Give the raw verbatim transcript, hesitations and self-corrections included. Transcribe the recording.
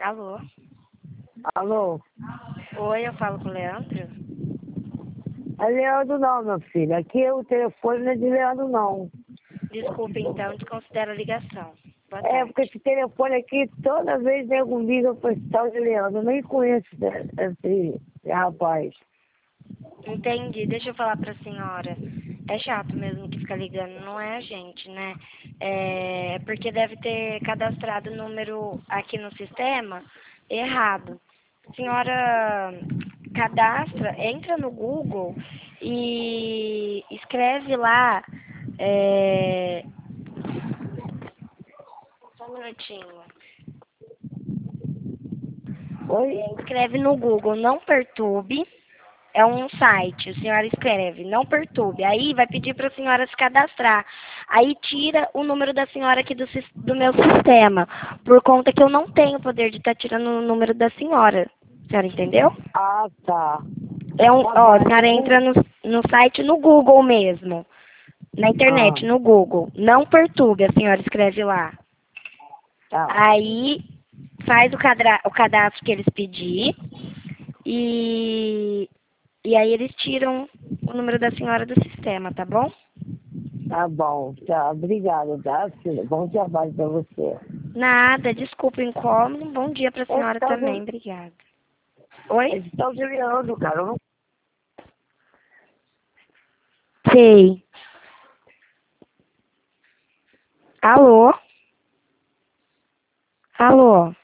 Alô? Alô? Oi, eu falo com o Leandro? É Leandro não, meu filho. Aqui o telefone não é de Leandro, não. Desculpa, então, desconsidero a ligação. Boa É, tarde. porque esse telefone aqui, toda vez nego liga pro tal de Leandro. Eu nem conheço esse, esse, esse rapaz. Entendi. Deixa eu falar pra senhora. É chato mesmo que fica ligando, não é a gente, né? É porque deve ter cadastrado o número aqui no sistema errado. Senhora cadastra, entra no Google e escreve lá. É... Só um minutinho. Oi? É, escreve no Google, não perturbe. É um site, a senhora escreve, não perturbe. Aí vai pedir para a senhora se cadastrar. Aí tira o número da senhora aqui do, sis- do meu sistema. Por conta que eu não tenho poder de estar tirando o número da senhora. A senhora entendeu? Ah, tá. É um, Tá ó, bom, a senhora entra então... no, no site no Google mesmo. Na Ah, internet, no Google. Não perturbe, a senhora escreve lá. tá. Aí faz o, cadra, o cadastro que eles pedir. E E aí eles tiram o número da senhora do sistema, tá bom? Tá bom, tá. Obrigada, tá, filha? Bom trabalho pra você. Nada, desculpa o incômodo. Bom dia pra Esse senhora tal também, de, obrigada. Oi? esse tal de Leandro, cara, eu não... Sei. Alô? Alô?